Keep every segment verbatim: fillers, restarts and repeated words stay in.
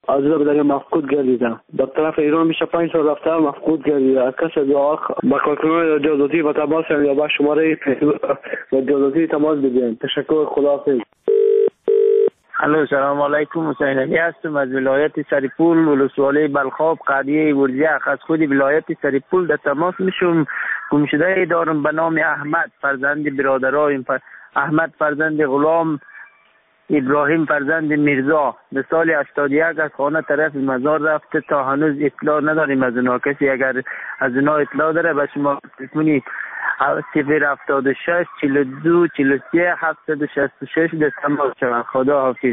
از اونجا به دریا مفقود گردیدم. به طرف ایران میشه پنج سال رفتم مفقود گردیدم. از کس دعا با کارکنان رادیولوژی و تماس یا با شماره رادیولوژی تماس بگیرید. تشکر. خداحافظ. الو سلام علیکم. حسین علی هستم از ولایت سرپول ولسوالی بلخاب قریه ورزیخ. از خود ولایت سرپول در تماس میشم. گمشده دارم به نام احمد فرزند برادرای احمد فرزند غلام ابراهیم فرزند میرزا به سال هشتاد و یک از خانه طرف مزار رفته. تا هنوز اطلاع نداریم از اونا. کسی اگر از اونا اطلاع داره به شما تلفنی صفر هفتاد و شش چهل و دو چهل و سه هفتصد و شصت و شش در تماس شوند. خدا حافظ.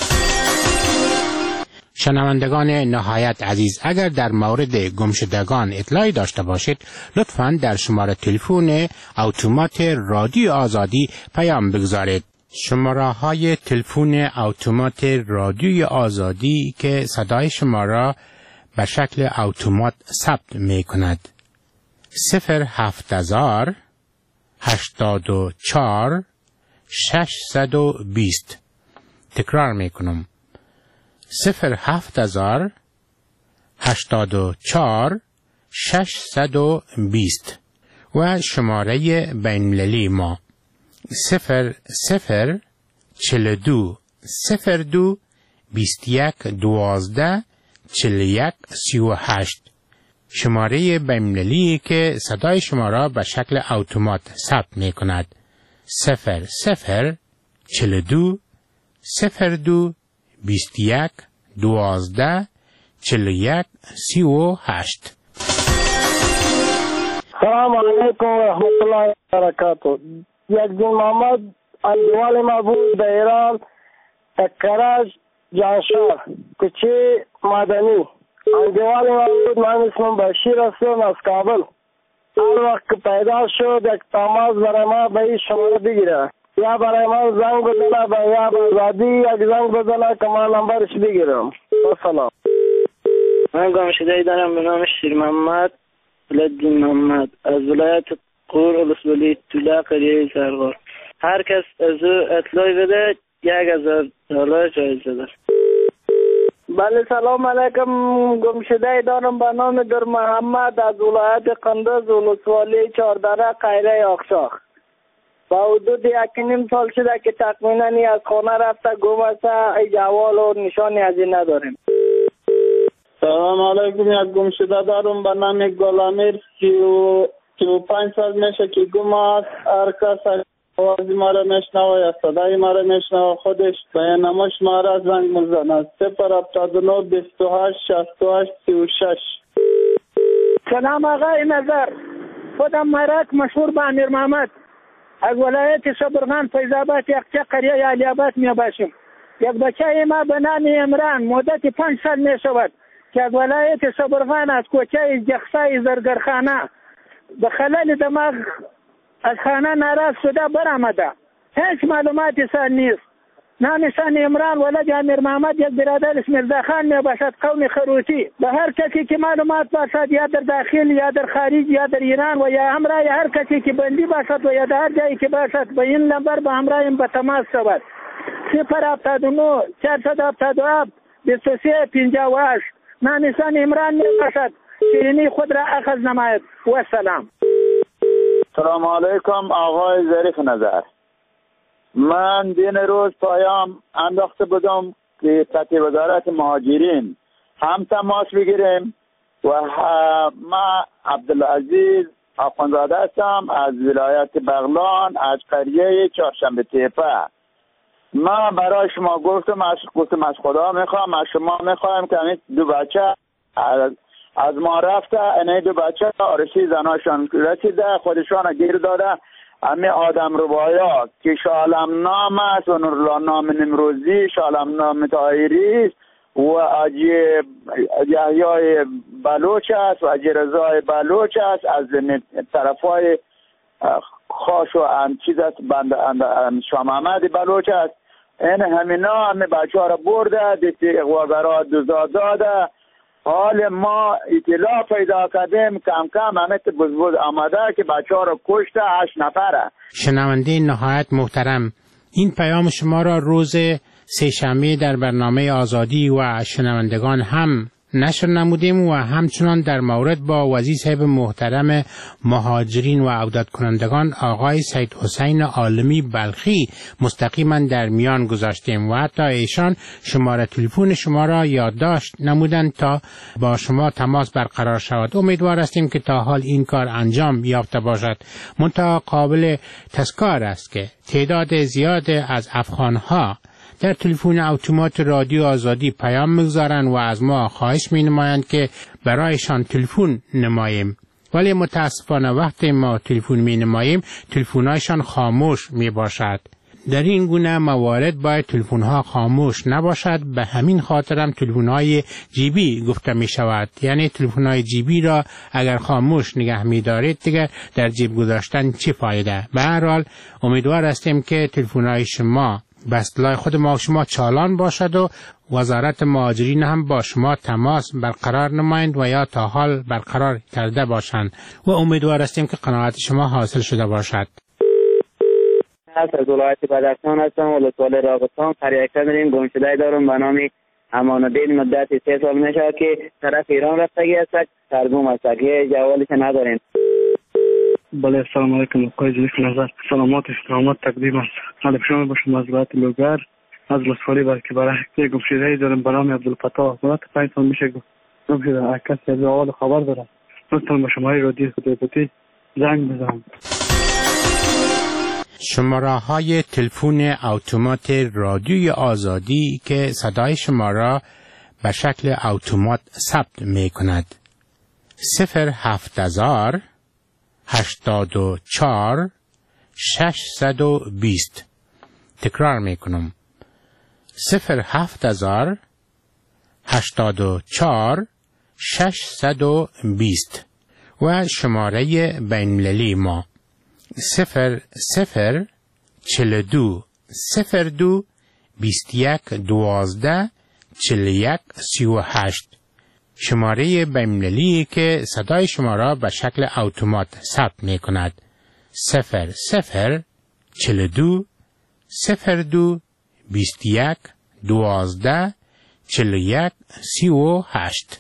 شنوندگان نهایت عزیز، اگر در مورد گمشدگان اطلاعی داشته باشید لطفاً در شماره تلفن اتومات رادیو آزادی پیام بگذارید. شماره های تلفن اتومات رادیو آزادی که صدای شما را به شکل اتومات ثبت می کند: صفر هفت هزار هشتاد و چهار ششصد و بیست. تکرار می کنم: صفر هفت هزار هشتاد و چهار ششصد و بیست. و شماره بین‌المللی ما صفر صفر چهل و دو صفر دو بیست و یک دوازده چهل و یک سی و هشت. شماره بین‌المللی که صدای شما را به شکل اتومات ثبت می کند: صفر صفر چهل و دو صفر دو بیست و یک دوازده چهل و یک سی و هشت. سلام علیکم و رحمت الله و برکاته. یک دین محمد اندوال ما بود در ایران، کرج جانشار کوچه مدنی. اندوال ما بود. من اسمم بشیر هستم از کابل. هر وقت پیدا شد یک تماس برای ما به این شماره بگیره، یا برای ما زنگ بزنه به یا به آزادی یک زنگ بزنه که ما نمبرش بگیرم. سلام. من گمشده دارم به نام شیر محمد ولدین محمد از ولایت قور ولسوالی طوله قریه سرغار. هر کس از او اطلاعی بده یک هزار دلار جایزه داره. بله سلام علیکم. گمشده دارم به نام در محمد از ولایت قندوز ولسوالی چهاردره قریه آقشاخ. با حدود یک نیم سال شده که تقریبا از خانه رفته گم است. ای احوال و نشانی از این نداریم. سلام علیکم. یک گمشده دارم به نام گلامیر سی و پنج سال میشه که گم است. هر کس آوازی ما را میشنوه یا صدای ما را میشنوه خودش به نماش ما را زنگ مزند. صفر هفتاد و نه بیست و هشت شصت و هشت سی و شش. سلام آقای نظر. خودم مرک مشهور به امیر محمد از ولایت شبرغان فیض‌آباد یخچه قریه علی آباد می باشیم. یک بچه ما به نام عمران مدت پنج سال می شود که از ولایت شبرغان از کوچه جخسای زرگرخانه به خلال دماغ از خانه ناراض شده برآمده. هیچ معلوماتی سر نیست. نامشان عمران ولد امیر محمد یک برادرش میرزا خان می باشد قوم خروچی. به هر کسی که معلومات باشد یا در داخل یا در خارج یا در ایران و یا همراه هر کسی که بندی باشد و یا در هر جایی که باشد به این نمبر به همراهیم به تماس شود. صفر هفتاد و نه چهارصد هفتاد و هفت بیست و سه پنجاه و هشت. نامشان عمران می باشد. شیرینی خود را اخذ نماید. و سلام. سلام علیکم آقای ظریف نظر. من دین روز پایام انداخته بودم که سطح وزارت مهاجرین هم تماس بگیریم و ما عبدالعزیز آخوندزاده هستم از ولایت بغلان از قریه چهارشنبه تیپه. ما برای شما گفتم از گفتم از خدا میخوام از شما میخوایم که این دو بچه از, از ما رفته. این دو بچه آرسی زناشان رسیده خودشان گیر داده. همه آدم ربایا که شالم نام است و نورالله نام نمروزی، شالم نام طاهری و اجی یحیای بلوچ است و اجی رضای بلوچ است از طرفای خاش و ام چیز است بند شاه محمد بلوچ است. این همینا همه بچه ها را برده دیتی اقواگرها دوزا داده. حال ما اطلاع پیدا کردیم کم کم همه بزبوز آمده که بچه ها رو کشته هشت نفره. شنونده نهایت محترم، این پیام شما را روز سه شنبه در برنامه آزادی و شنوندگان هم نشر نمودیم و همچنان در مورد با وزیر صاحب محترم مهاجرین و عودت کنندگان آقای سید حسین عالمی بلخی مستقیما در میان گذاشتیم و حتی ایشان شماره تلفن شما را یادداشت نمودند تا با شما تماس برقرار شود. امیدوار هستیم که تا حال این کار انجام یافته باشد. منتها قابل تذکر است که تعداد زیاد از افغانها در تلفن اتومات رادیو آزادی پیام میگذارند و از ما خواهش می نمایند که برایشان تلفن نماییم، ولی متاسفانه وقتی ما تلفن می نماییم تلفن‌هایشان خاموش می باشد. در این گونه موارد باید تلفن‌ها خاموش نباشد. به همین خاطرم تلفن‌های جیبی گفته می شود، یعنی تلفن‌های جیبی را اگر خاموش نگه می دارید دیگر در جیب گذاشتن چی فایده؟ به هر حال امیدوار هستیم که تلفن‌های شما به اصطلاح خود ما شما چالان باشد و وزارت مهاجرین هم با شما تماس برقرار نمایند و یا تا حال برقرار کرده باشند و امیدوار هستیم که قناعت شما حاصل شده باشد. از ولایت بدخشان هستم، ولسوالی راغستان، قریه داریم. گمشده دارم به نام امان‌الدین، مدت سه سال میشه که طرف ایران رفتگی است، سرگم است که جوابش نداریم. بله، السلام علیکم. آقای ظریف نظر، سلامات استقامت تقدیم است. حال شما با شما از ولایت لوگر از ولسوالی برکه برای گمشده دارم به نام عبدالفتاح. ولایت پنج سال میشه گمشده. کسی از اول خبر داره لطفا با شماره رادیو خدایبتی زنگ بزنم. شماره های تلفن اتومات رادیوی آزادی که صدای شما را به شکل اتومات ثبت می کند: صفر هفت هزار هشتاد و چهار ششصد و بیست. تکرار می کنم: صفر هفت هزار هشتاد و چهار ششصد و بیست. و شماره بین‌المللی ما صفر صفر چهل و دو صفر دو بیست یک دوازده چهل و یک سی و هشت. شماره بین‌المللی که صدای شما را به شکل اتومات ثبت می کند: صفر صفر چهل و دو صفر دو بیست یک دوازده چهل و یک سی و هشت.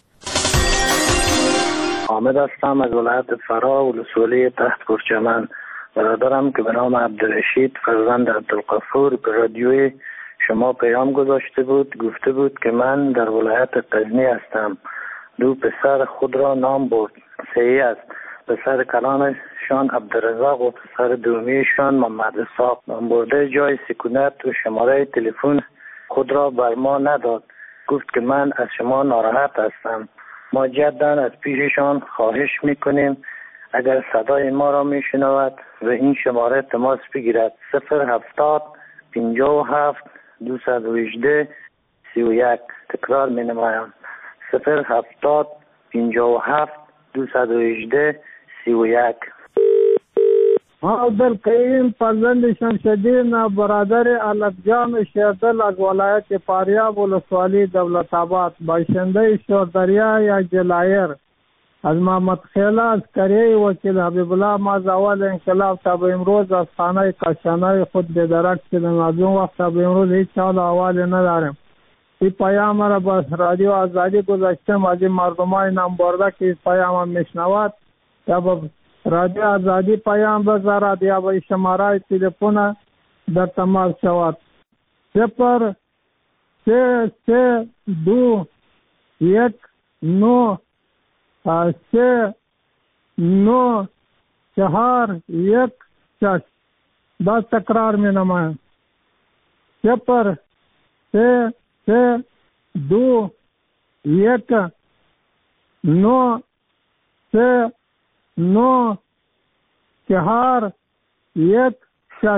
حامد هستم از ولایت فرا، ولسوالی تحت کرچمن. برادرم که به نام عبدالرشید فرزند عبدالغفور به رادیوی شما پیام گذاشته بود، گفته بود که من در ولایت غزنی هستم. دو پسر خود را نام برد. صحیح است. پسر کلانشان عبدالرزاق و پسر دومیشان محمد اسحاق. نام برده جای سکونت و شماره تلفن خود را بر ما نداد. گفت که من از شما ناراحت هستم. ما جداً از پیششان خواهش میکنیم اگر صدای ما را میشنود و این شماره تماس بگیرد: صفر هفتاد پنجاه و هفت دویست و هجده سی و یک. تکرار می نمایم: صفر هفتاد پنجاه و هفت دویست و هجده سی و یک. ما عبدالقیم فرزند شمشدین برادر علفجان شیردل از ولایت فاریاب ولسوالی دولت آباد، باشنده شوردریا یا جلایر. از محمد خیله از کریه وکیل حبیب الله ما از اول انقلاب تا به امروز از خانه کاشانه خود بدرک شدیم. از اون وقت تا به امروز هیچ حال احوالی نداریم. این پیام را با رادیو آزادی گذاشتم. از این مردمای نام برده که این پیام هم میشنود یا با رادیو آزادی پیام بذارد یا با شماره تلفن در تماس شود: صفر سه سه دو یک نو سه نو چهار یک شش. باز تکرار می نمایم: صفر سه سه دو یک نو سه نو چهار یک شش.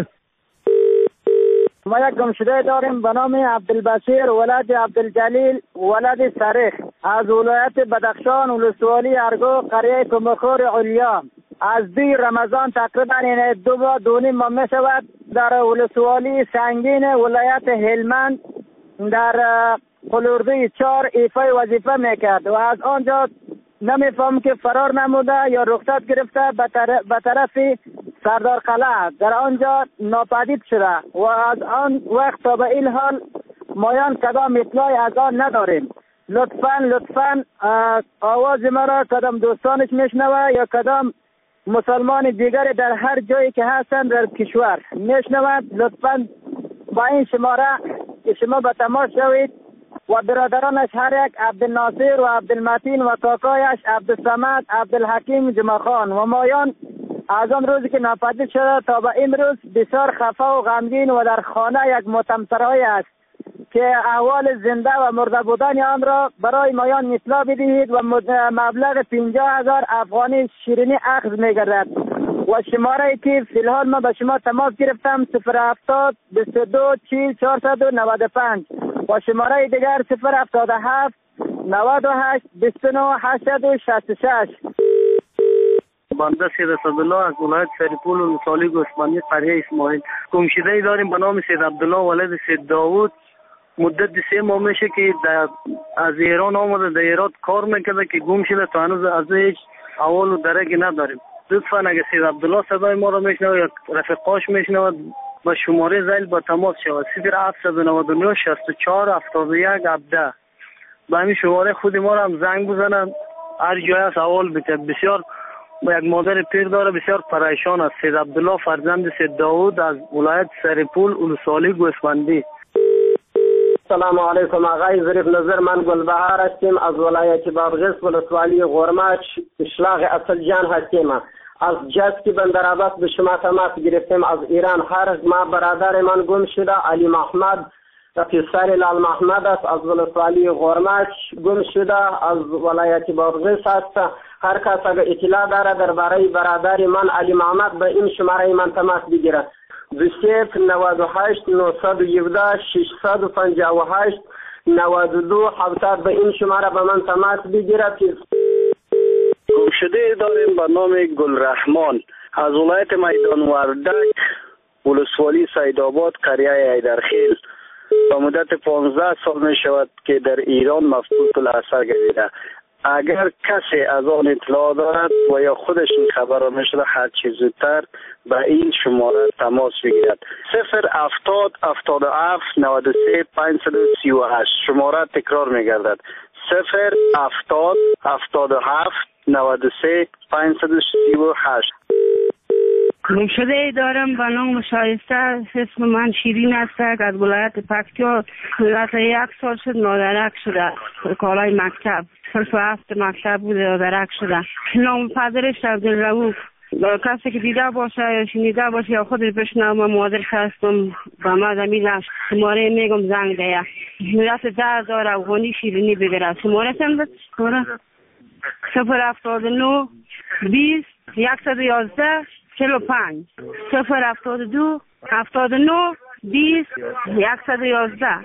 ما یک گمشده داریم به نام عبدالبصیر ولد عبدالجلیل ولد سریخ از ولایت بدخشان ولسوالی ارگو قریه کمخور علیا. از دی رمضان تقریبا این دو با دونیم ما می شود در ولسوالی سنگین ولایت هلمند در قلوردوی چار ایفای وظیفه میکرد و از آنجا نمیفهم که فرار نموده یا رخصت گرفته به طرف سردار قلعه در آنجا ناپدید شده و از آن وقت تا به این حال مایان کدام اطلاعی از آن نداریم. لطفاً لطفاً آواز ما را کدام دوستانش میشنوه یا کدام مسلمان دیگر در هر جایی که هستند در کشور میشنوند، لطفاً با این شماره شما به تماس شوید و برادرانش هر یک عبدالناصر و عبدالمتین و کاکایش عبدالصمد عبدالحکیم جمعخان و مایان از آن روزی که ناپدید شده تا به امروز بسیار خفه و غمگین و در خانه یک متمسرهای است که احوال زنده و مرده بودن آن را برای مایان اطلاع بدهید و مبلغ پنجاه هزار افغانی شیرینی اخذ می‌گردد. و شماره که فی الحال ما به شما تماس گرفتم صفر هفتاد بیست و دو چهل چهارصد و نود و پنج و شماره دیگر صفر هفتاد و هفت نود و هشت بیست و نه هشتصد و شصت و شش. بنده سید اسدالله از ولایت سریپول و لسوالی گوسفندی قریه اسماعیل. گمشده‌ای داریم به نام سید عبدالله ولد سید داوود. مدت سه ماه میشه که از ایران آمده، در ایران کار میکرده که گم شده، تا هنوز از هیچ احوال و درکی نداریم. لطفاً اگه سید عبدالله صدای ما رو میشنوه یا رفیقاش میشنوه با شماره زیل با تماس شود صفر هفتصد و نود و نه شصت و چهار هفتاد و یک هفده. با همین شماره خود ما رو هم زنگ بزنن، هر جای از احوال بده. بسیار یک مادر پیر داره، بسیار پریشان است. سید عبدالله فرزند سید داوود از ولایت سریپول ولسوالی گوسفندی. سلام علیکم آقای ظریف نظر، من گلبهار هستیم از ولایت بادغیس ولسوالی غرماچ اشلاق اصل جان هستیم. از جسکی بندر عباس به شما تماس گرفتیم از ایران. هر ما برادر من گم شده علی محمد پسر لال محمد است از ولسوالی غرماچ گم شده از ولایت بادغیس است. هر کس اگر اطلاع داره درباره برادر من علی محمد به این شماره من تماس بگیرد. صفر نود و هشت نهصد و هفده ششصد و پنجاه و هشت نود و دو هفتاد به این شماره به من تماس بگیرد. گمشده داریم به نام گلرحمان از ولایت میدان وردک ولسوالی سیدآباد قریه حیدرخیل. با مدت پانزده سال می شود که در ایران مفقود الاثر گردیده. اگر کسی از آن اطلاع دارد و یا خودش این خبر را میشده هر چیز زودتر به این شماره تماس بگیرد. صفر هفتاد هفتاد و هفت نود و سه پانصد و سی و هشت. شماره تکرار میگردد صفر هفتاد هفتاد و هفت نود و سه پانصد و سی و هشت. گمشده ای دارم به نام شایسته، اسم من شیرین است از ولایت پکتیا. از یک سال شد نادرک شده، کالای مکتب صرف هفت مکتب بوده نادرک شده. نام پدرش عبدالرؤوف. کسی که دیده باشه یا شنیده باشه یا خودش بشنوه مادر هستم با ما زمین شماره میگم زنگ ده ملت ده هزار افغانی شیرینی بگیره. شماره چند بود؟ صفر هفتاد و نه بیست یکصد و یازده چهل و پنج صفر هفتاد و دو هفتاد و نه بیست یکصد و یازده.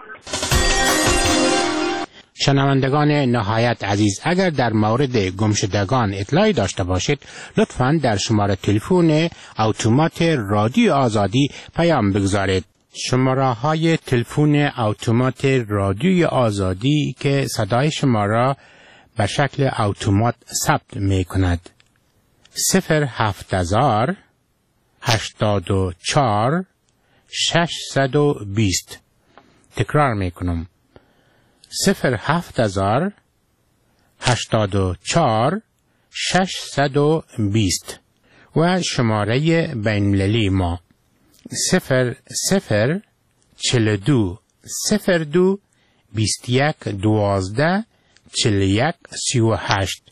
شنوندگان نهایت عزیز، اگر در مورد گمشدگان اطلاعی داشته باشید لطفاً در شماره تلفن اتومات رادیو آزادی پیام بگذارید. شماره های تلفن اتومات رادیو آزادی که صدای شما را به شکل اتومات ثبت می کند: صفر هفت هزار هشتاد و چهار ششصد و بیست. تکرار می کنم: صفر هفت هزار هشتاد و چهار ششصد و بیست. و شماره بین‌المللی ما صفر صفر چهل و دو صفر دو بیست و یک دوازده چهل و یک سی و هشت.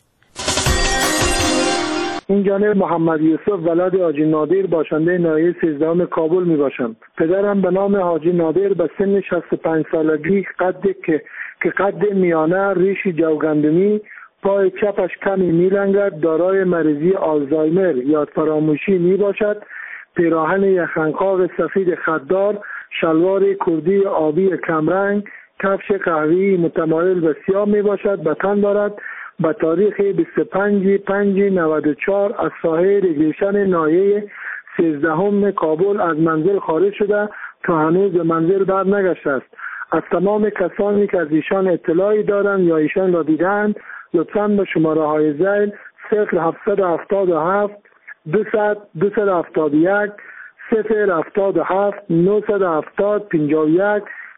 این جانب محمد یوسف ولد حاجی نادر باشنده ناحیه سیزدهم کابل می باشم. پدرم به نام حاجی نادر به سن شصت و پنج سالگی قد که که قد میانه، ریش جوگندمی، پای چپش کمی میلنگد، دارای مریضی آلزایمر یا فراموشی می باشد. پیراهن یخنقاق سفید خددار، شلوار کردی آبی کمرنگ، کفش قهوه‌ای متمایل به سیاه می باشد. به تن دارد. به تاریخ بیست و پنج پنج نود و چهار از ساحه ریگریشن ناحیه سیزدهم کابل از منزل خارج شده تا هنوز به منزل بر نگشته است. از تمام کسانی که از ایشان اطلاعی دارند یا ایشان را دیدند لطفاً به شماره های ذیل صفر هفتصد و هفتاد و هفت دویست دویست و هفتاد و یک صفر هفتاد و هفت نهصد و هفتاد پنجاه و یک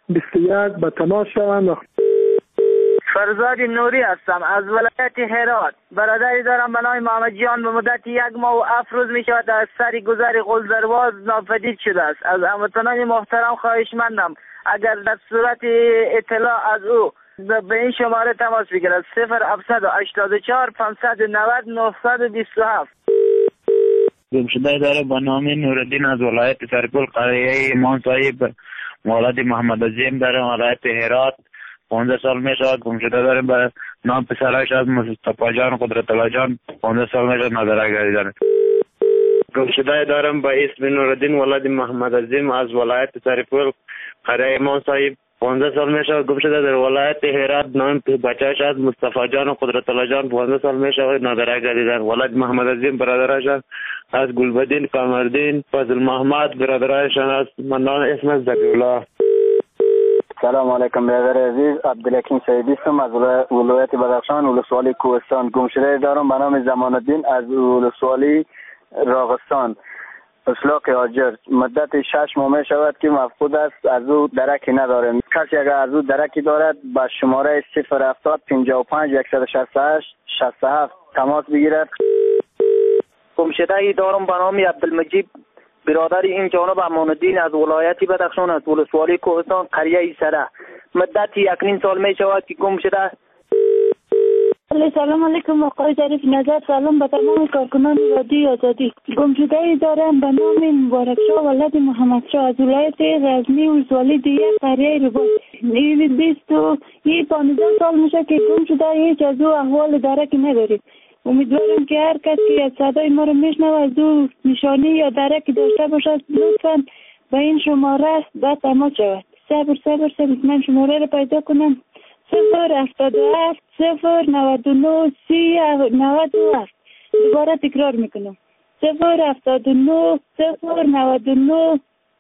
بیست و یک به تماس شوند. فرزاد نوری هستم از ولایت هرات. برادری دارم به نام محمد جان. به مدت یک ماه و هفت روز می شود از سر گذر قلدرواز ناپدید شده است. از هموطنان محترم خواهشمندم اگر در صورت اطلاع از او به این شماره تماس بگیرد: صفر هفتصد و هشتاد و چهار پانصد و نود نهصد و بیست و هفت. گمشده داره به نام نوردین از ولایت سرپل، قریه ایمان صاحب، مولد محمد عظیم داره ولایت هرات. پانزده سال می شود گمشده داره به نام پسرش از مصطفی جان قدرت الله جان. پانزده سال می شود نداره گردیدن. گمشده دارم به اسم نوردین ولد محمد عظیم از ولایت سرپل، قریه ایمان صاحب. پانزده سال می شود گمشده در ولایت هرات. نام بچهش از مصطفی جان قدرت الله جان. پانزده سال می شود نداره گردیدن. ولد محمد عظیم برادرش از گلبدین قمردین فضل محمد. برادرش از منان اسم زکی الله. سلام علیکم برادر عزیز، عبدالحکیم سیدی هستم از ولایت بدخشان، ولسوالی کوهستان. گمشده دارم به نام زمان الدین از ولسوالی راغستان، اسلاک هاجر. مدت شش ماه می شود که مفقود است، از او درکی ندارم. کسی اگر از او درکی دارد به شماره صفر هفتاد پنجاه و پنج صد و شصت و هشت شصت و هفت تماس بگیرد. گمشده دارم به نام عبدالمجید، برادر این جانب امان الدین از ولایت بدخشان از ولسوالی کوهستان، قریه سره. مدت یک نیم سال می شود که گم شده. سلام علیکم آقای ظریف نظر. سلام به تمام کارکنان رادیو آزادی. گمشده دارم به نام مبارک شاه ولد محمد شاه از ولایت غزنی، ولسوالی دیگه، قریه رباط. این بیست و پانزده سال میشه که گم شده، هیچ از او احوال درکی نداریم. امیدوارم که هر کس که از صدای ما رو میشنوه از او نشانی یا درکی داشته باشد لطفا به این شماره به تماس شود. صبر صبر صبر من شماره رو پیدا کنم. صفر هفتاد و هفت صفر نود و نه سی نود و هفت. دوباره تکرار میکنم: صفر هفتاد و نه صفر نود و نه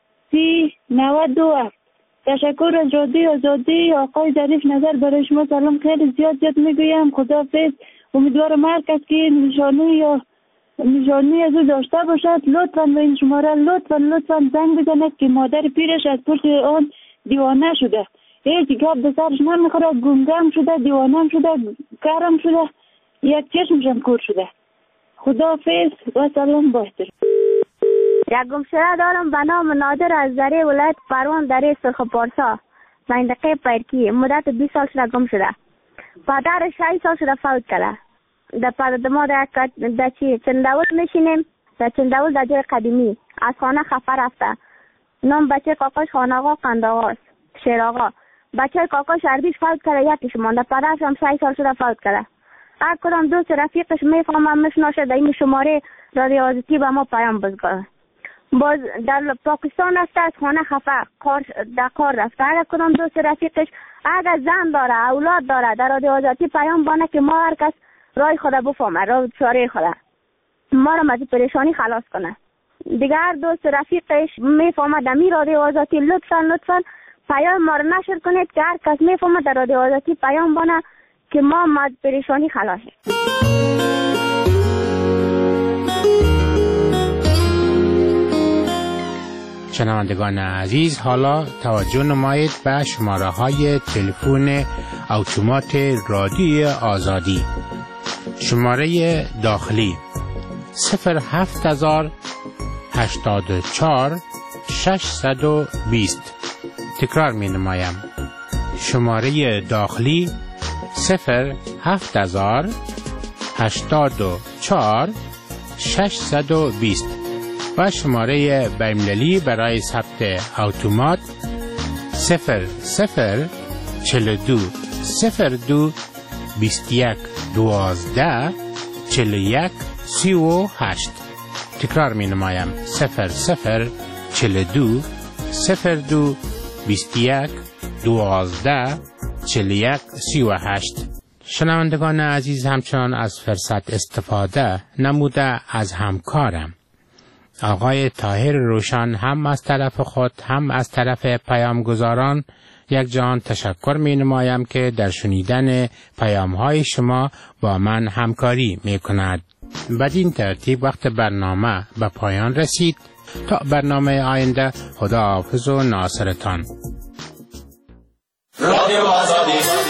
سی نود و هفت. تشکر از رادیو آزادی. آقای ظریف نظر برای شما سلام خیلی زیاد زیاد میگویم. خداحافظ. امیدوارم هر کس که نشانی یا نشانی از او داشته باشد لطفا به این شماره لطفا لطفا زنگ بزند که مادر پیرش از پشت آن دیوانه شده. هیچ گپ به سرش نمیخوره، گمگم شده، دیوانه شده، کارم شده، یک چشمشم کور شده. خداحافظ و سلام با احترام. یک گمشده دارم به نام نادر از ذره ولایت پروان دره سرخ پارسا، منطقه پیرکی. مدت بیست سال شده گم شده. پدرش شش سال شده فوت کرده. در پدر ما در در چی چنداول میشینیم، در چنداول در جای قدیمی از خانه خفه رفته. نام بچه کاکاش خانه آقا قنداغاست، شیر آقا. بچه کاکاش عربیش فوت کرده، یکیش مانده. پدرش هم شش سال شده فوت کرده. هر کدام دوست رفیقش میفهمم میشناسه در این شماره رادیو آزادی به ما پیام بزنه. باز در پاکستان رفته، از خانه خفه کار در کار رفته. هر کدام دوست رفیقش اگر زن داره اولاد داره در رادیو آزادی پیام بانه که ما هر کس رای خدا بفهمه، راه چاره خدا ما را از پریشانی خلاص کنه. دیگر دوست رفیقش میفهمه در می رادیو آزادی لطفا لطفا پیام ما را نشر کنید که هر کس میفهمه در رادیو آزادی پیام بانه که ما از پریشانی خلاص شیم. شنوندگان عزیز، حالا توجه نمایید به شماره های تلفن اتومات رادیو آزادی. شماره داخلی صفر هفت هزار هشتاد و چهار ششصد و بیست. تکرار می نمایم: شماره داخلی صفر هفت هزار هشتاد و چهار ششصد و بیست و شماره بین‌المللی برای ثبت اتومات صفر صفر چهل و دو صفر دو بیست و یک دوازده چهل و یک سی و هشت. تکرار می نمایم: صفر صفر چهل و دو صفر دو بیست و یک دوازده چهل و یک سی و هشت. شنوندگان عزیز، همچنان از فرصت استفاده نموده از همکارم آقای طاهر روشن هم از طرف خود هم از طرف پیامگزاران یک جان تشکر می نمایم که در شنیدن پیام های شما با من همکاری می کند. بدین ترتیب وقت برنامه به پایان رسید. تا برنامه آینده، خدا حافظ و ناصرتان. رادیو آزادی